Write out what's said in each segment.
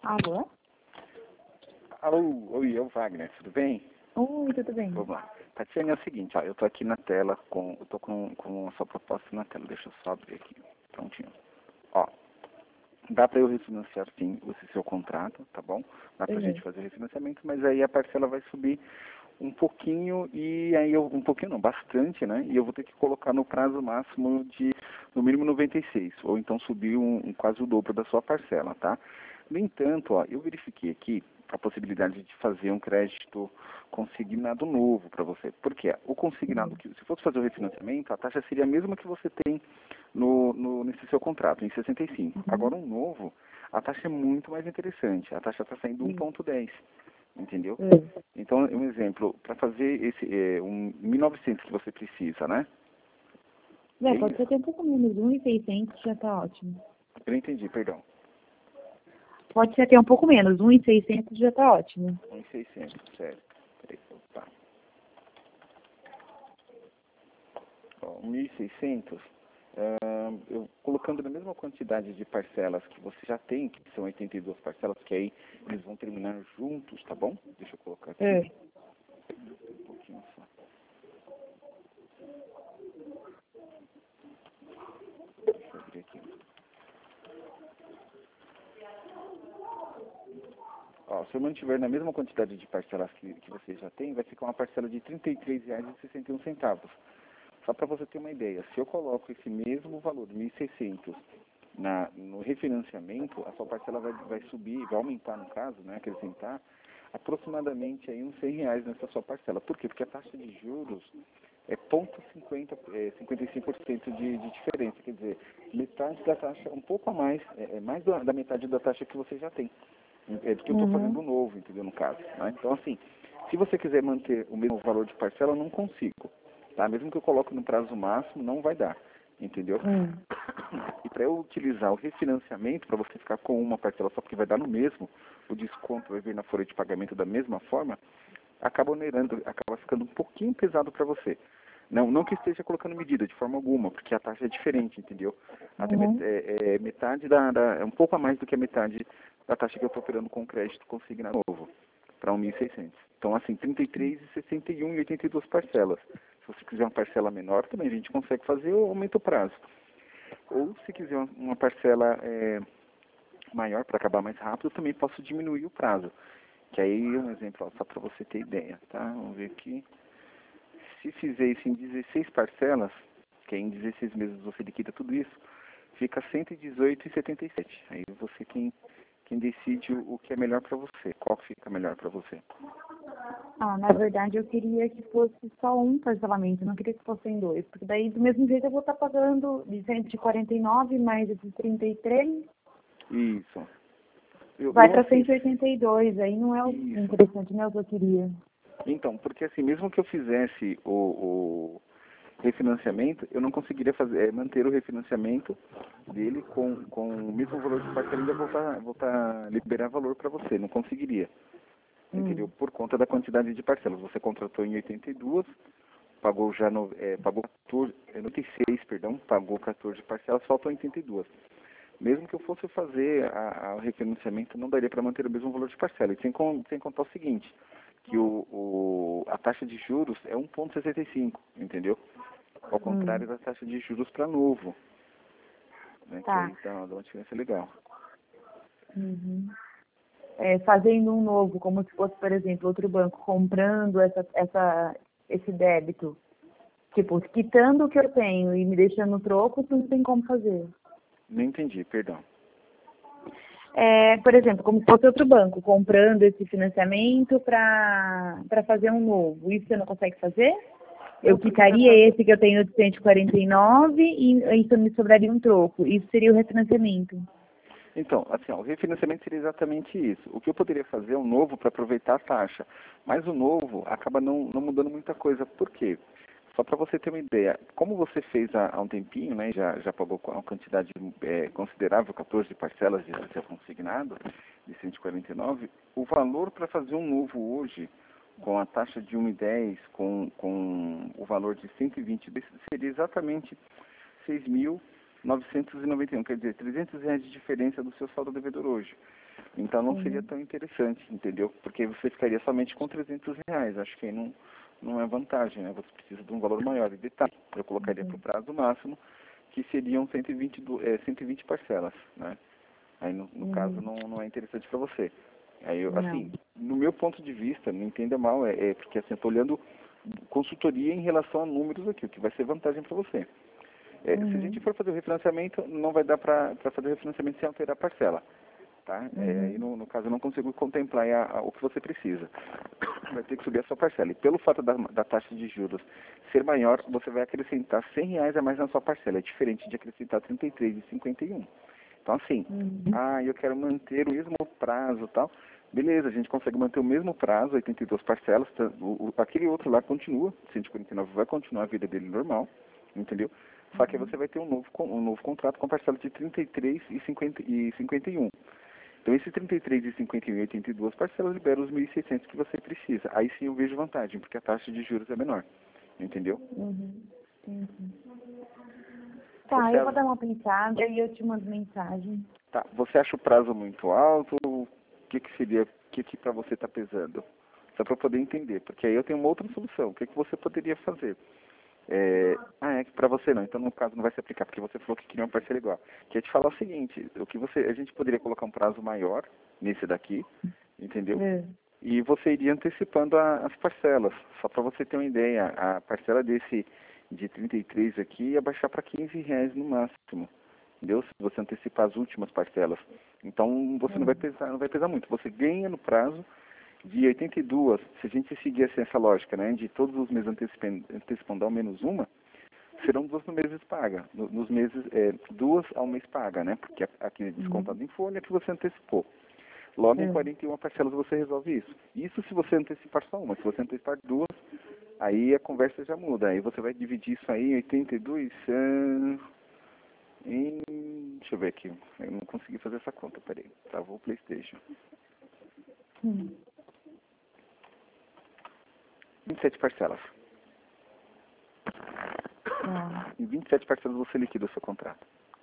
Alô? Alô, oi, é o Wagner, tudo bem? Oi, tudo bem? Vamos lá. Tatiana, é o seguinte, ó, eu tô aqui na tela, eu tô com a sua proposta na tela, deixa eu só abrir aqui, prontinho. Ó, dá para eu refinanciar sim esse seu contrato, tá bom? Dá pra gente fazer refinanciamento, mas aí a parcela vai subir um pouquinho e aí um pouquinho não, bastante, né? E eu vou ter que colocar no prazo máximo de no mínimo 96, ou então subir quase o dobro da sua parcela, tá? No entanto, ó, eu verifiquei aqui a possibilidade de fazer um crédito consignado novo para você. Por quê? O consignado, se fosse fazer o refinanciamento, a taxa seria a mesma que você tem nesse seu contrato, em 65. Agora, um novo, a taxa é muito mais interessante. A taxa está saindo 1,10, entendeu? Então, um exemplo, para fazer esse 1.900 que você precisa, né? Pode ser até um pouco menos, 1.600 já tá ótimo. Eu não entendi, perdão. Pode ser até um pouco menos, 1.600 já tá ótimo. 1.600, certo. Peraí, opa. Ó, 1.600, eu colocando na mesma quantidade de parcelas que você já tem, que são 82 parcelas, que aí eles vão terminar juntos, tá bom? Deixa eu colocar aqui. Um pouquinho só. Deixa eu abrir aqui. Ó, se eu mantiver na mesma quantidade de parcelas que você já tem, vai ficar uma parcela de R$ 33,61. Só para você ter uma ideia, se eu coloco esse mesmo valor, 1.600, no refinanciamento, a sua parcela vai subir, vai aumentar no caso, né, acrescentar, aproximadamente aí uns R$ 100 nessa sua parcela. Por quê? Porque a taxa de juros é 0,55% de diferença, quer dizer, metade da taxa, um pouco a mais, mais da metade da taxa que você já tem. É porque eu estou fazendo novo, entendeu, no caso. Né? Então, assim, se você quiser manter o mesmo valor de parcela, eu não consigo. Tá? Mesmo que eu coloque no prazo máximo, não vai dar. Entendeu? E para eu utilizar o refinanciamento, para você ficar com uma parcela só porque vai dar no mesmo, o desconto vai vir na folha de pagamento da mesma forma, acaba onerando, acaba ficando um pouquinho pesado para você. Não que esteja colocando medida de forma alguma, porque a taxa é diferente, entendeu? Até metade é um pouco a mais do que a metade da taxa que eu estou operando com crédito consignado novo, para 1.600. Então, assim, 33,61 e 82 parcelas. Se você quiser uma parcela menor, também a gente consegue fazer ou aumenta o prazo. Ou, se quiser uma parcela maior para acabar mais rápido, eu também posso diminuir o prazo. Que aí, um exemplo, ó, só para você ter ideia, tá? Vamos ver aqui. Se fizer isso em 16 parcelas, que aí em 16 meses você liquida tudo isso, fica 118,77. Aí você quem decide o que é melhor para você, qual fica melhor para você. Na verdade eu queria que fosse só um parcelamento, não queria que fossem dois, porque daí do mesmo jeito eu vou estar pagando de 149 mais esses 33. Isso. Vai para 182, aí não é o interessante, não é o que eu queria. Então, porque assim, mesmo que eu fizesse o refinanciamento, eu não conseguiria manter o refinanciamento dele com o mesmo valor de parcela e ainda voltar a liberar valor para você. Não conseguiria. Entendeu? Por conta da quantidade de parcelas. Você contratou em 82, pagou já pagou 14, 96, perdão, pagou 14 parcelas, faltam 82. Mesmo que eu fosse fazer o refinanciamento, não daria para manter o mesmo valor de parcela. E sem contar o seguinte, que a taxa de juros é 1,65, entendeu? Ao contrário da taxa de juros para novo. Né? Que aí dá uma diferença legal. Fazendo um novo, como se fosse, por exemplo, outro banco comprando esse débito. Tipo, quitando o que eu tenho e me deixando no troco, não tem como fazer. Não entendi, perdão. Por exemplo, como se fosse outro banco comprando esse financiamento para fazer um novo. Isso você não consegue fazer? Eu quitaria esse que eu tenho de 149 e isso me sobraria um troco. Isso seria o refinanciamento. Então, assim, o refinanciamento seria exatamente isso. O que eu poderia fazer é um novo para aproveitar a taxa. Mas o novo acaba não mudando muita coisa. Por quê? Só para você ter uma ideia, como você fez há um tempinho, né, já pagou uma quantidade considerável, 14 parcelas de seu consignado, de 149, o valor para fazer um novo hoje, com a taxa de 1,10, com o valor de 120, seria exatamente 6.991, quer dizer, R$ 300 de diferença do seu saldo devedor hoje. Então não seria tão interessante, entendeu? Porque você ficaria somente com R$ 300. Acho que aí não é vantagem, né? Você precisa de um valor maior. E detalhe, eu colocaria para o prazo máximo, que seriam 120 parcelas, né? Aí no caso não é interessante para você. Aí assim, no meu ponto de vista, não entenda mal, porque assim, eu estou olhando consultoria em relação a números aqui, o que vai ser vantagem para você. Se a gente for fazer o refinanciamento, não vai dar para fazer o refinanciamento sem alterar a parcela. Tá? Aí no caso eu não consigo contemplar o que você precisa. Vai ter que subir a sua parcela. E pelo fato da taxa de juros ser maior, você vai acrescentar R$ 100 a mais na sua parcela. É diferente de acrescentar 33,51. Então assim, eu quero manter o mesmo prazo e tal. Beleza, a gente consegue manter o mesmo prazo, 82 parcelas. Aquele outro lá continua, 149 vai continuar a vida dele normal, entendeu? Só que aí você vai ter um novo contrato com parcela de 33,51. Então, esse 33,51 e 82 parcelas liberam os 1.600 que você precisa. Aí sim eu vejo vantagem, porque a taxa de juros é menor. Entendeu? Tá, eu vou dar uma pensada e eu te mando mensagem. Tá, você acha o prazo muito alto? O que seria, o que para você está pesando? Só para eu poder entender, porque aí eu tenho uma outra solução. O que você poderia fazer? É que para você não, então no caso não vai se aplicar, porque você falou que queria uma parcela igual. Queria te falar o seguinte, a gente poderia colocar um prazo maior nesse daqui, entendeu? E você iria antecipando as parcelas. Só para você ter uma ideia, a parcela desse de 33 aqui ia baixar para R$ 15 no máximo, entendeu? Se você antecipar as últimas parcelas. Então você não vai pesar muito. Você ganha no prazo de 82, se a gente seguir assim, essa lógica, né, de todos os meses antecipando ao menos uma, serão 2 meses paga. Nos meses, 2 ao mês paga, né, porque aqui é descontado em folha que você antecipou. Logo em 41 parcelas você resolve isso. Isso se você antecipar só uma. Se você antecipar 2, aí a conversa já muda. Aí você vai dividir isso aí em 82 deixa eu ver aqui. Eu não consegui fazer essa conta, peraí. Travou o PlayStation. 27 parcelas. Em 27 parcelas você liquida o seu contrato.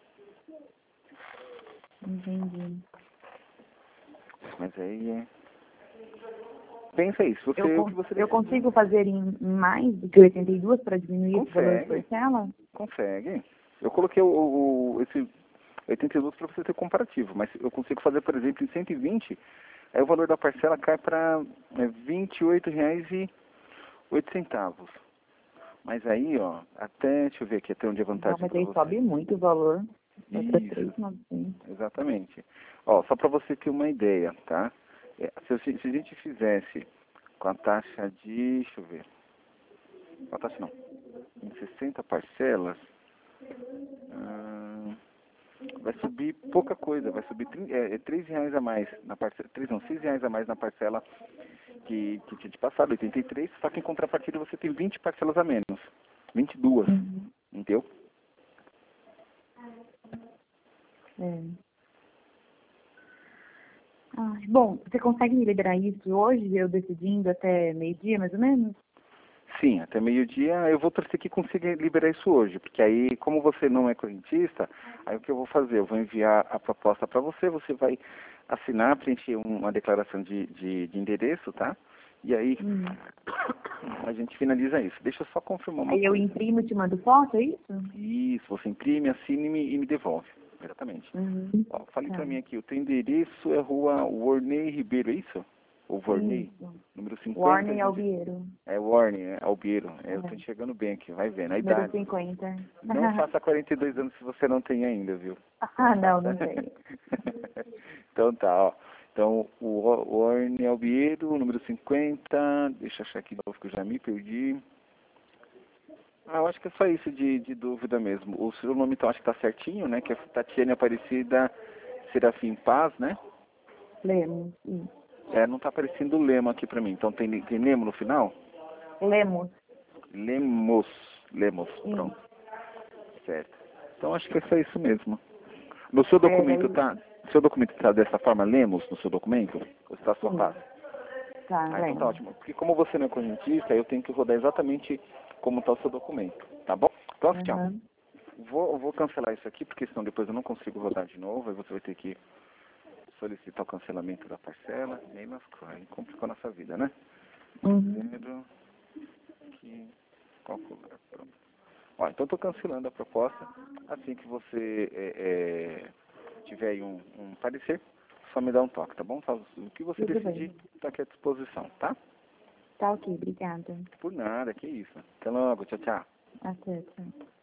Entendi. Mas aí pensa isso. Eu consigo fazer em mais do que 82 para diminuir esse valor de parcela? Consegue. Eu coloquei esse 82 para você ter comparativo, mas eu consigo fazer, por exemplo, em 120, aí o valor da parcela cai para R$ 28,08. Mas aí, ó, deixa eu ver aqui até onde é vantagem para você. Mas aí sobe muito o valor. Isso, exatamente. Ó, só para você ter uma ideia, tá? Se a gente fizesse com a taxa de, deixa eu ver, com a taxa não, em 60 parcelas, vai subir pouca coisa, vai subir R$ 3 a mais na parcela, R$ 6 a mais na parcela que tinha de passado, 83, só que em contrapartida você tem 20 parcelas a menos, 22, entendeu? Bom, você consegue me liberar isso hoje, eu decidindo até meio-dia, mais ou menos? Sim, até meio-dia eu vou torcer que consiga liberar isso hoje, porque aí, como você não é correntista, aí o que eu vou fazer? Eu vou enviar a proposta para você, você vai assinar, preencher uma declaração de endereço, tá? E aí a gente finaliza isso. Deixa eu só confirmar uma coisa. Aí eu imprimo e te mando foto, é isso? Isso, você imprime, assina e me devolve. Exatamente. Ó, fale para mim aqui, o teu endereço é Rua Warney Ribeiro, é isso? Ou Warney? Número 50. Warney Albiero. É Warney, Albiero. Eu tô enxergando bem aqui, vai vendo. A Número idade. 50. Não faça 42 anos se você não tem ainda, viu? Não tenho. Então tá, ó. Então, o Warney Albiero, número 50. Deixa eu achar aqui de novo que eu já me perdi. Eu acho que é só isso de dúvida mesmo. O seu nome então acho que tá certinho, né? Que é Tatiane Aparecida Serafim Paz, né? Lemos. Não tá aparecendo o Lema aqui pra mim. Então tem Nemo no final? Lemos. Lemos, pronto. Certo. Então acho que é só isso mesmo. No seu documento seu documento tá dessa forma, Lemos, no seu documento? Ou está só Paz? Tá, então tá ótimo. Porque como você não é correntista, eu tenho que rodar exatamente como está o seu documento, tá bom? Então assim, ó, vou cancelar isso aqui, porque senão depois eu não consigo rodar de novo, aí você vai ter que solicitar o cancelamento da parcela, e aí complicou a nossa vida, né? Uhum. Que calcular, pronto. Ó, então estou cancelando a proposta. Assim que você tiver aí um parecer, só me dá um toque, tá bom? O que você Tudo decidir bem. está aqui à disposição, tá? Tá ok, obrigada. Por nada, que isso. Até logo, tchau, tchau. Até, tchau.